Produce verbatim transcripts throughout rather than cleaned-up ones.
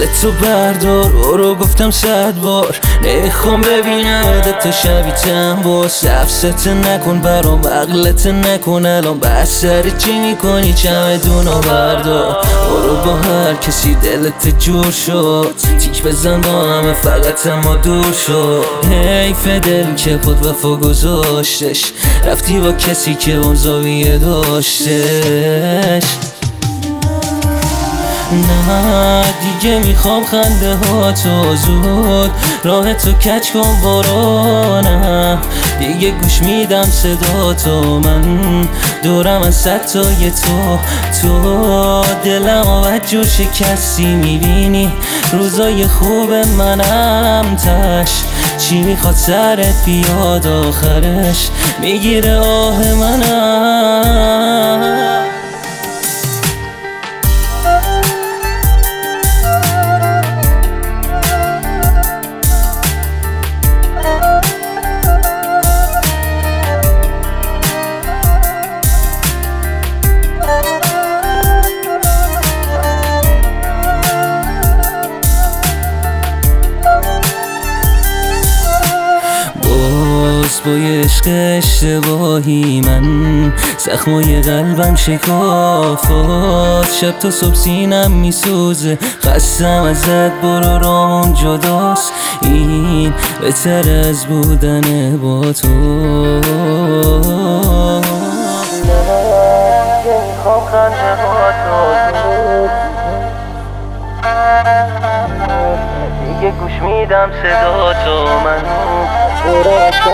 دلتو بردار، برو گفتم صد بار نمیخوام ببینم تا شبی تنباس. لفظت نکن برام، عقلت نکن الان، بس سر چی میکنی چمدونو بردار. برو با هر کسی دلت جور شد، تیک بزن با همه فقط اما دور شد. حیف دل که خود وفا گذاشتش، رفتی با کسی که اون زاویه داشتش. نه دیگه میخوام خنده ها تو زود، راه تو کج کن برو. نه دیگه گوش میدم صدا تو، من دورم از ستای تو. تو دلم آمد جور شکستی، میبینی روزای خوب منم تش. چی میخواد سرت بیاد آخرش، میگیره آه منم. با یه عشق اشتباهی من زخمای قلبم شکافت. شب تا صبح سینم میسوزه، خستم ازت برو رامون جداست. این بهتر از بودن با تو. میخوام خنده با تو، دیگه گوش میدم صدا تو، من برو از تو.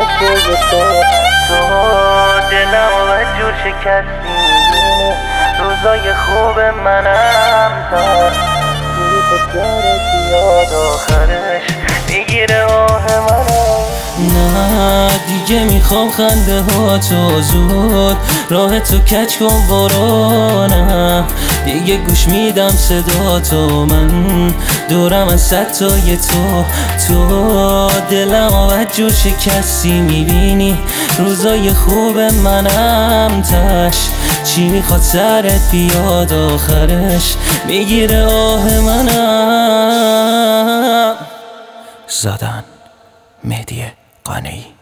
دلم آمد جور شکستی، روزای خوب منم تا. دیگه تو سرت بیاد آخرش، میگیره آه منم. نه دیگه میخوام خنده ها تو زود، راه تو کج کن برو. نه دیگه گوش میدم صدا تو، من دورم از ستای تو. تو دلم آمد جور شکستی، میبینی روزای خوب منم تش. چی میخواد سرت بیاد آخرش، میگیره آه منم. زدن مهدی قانعی.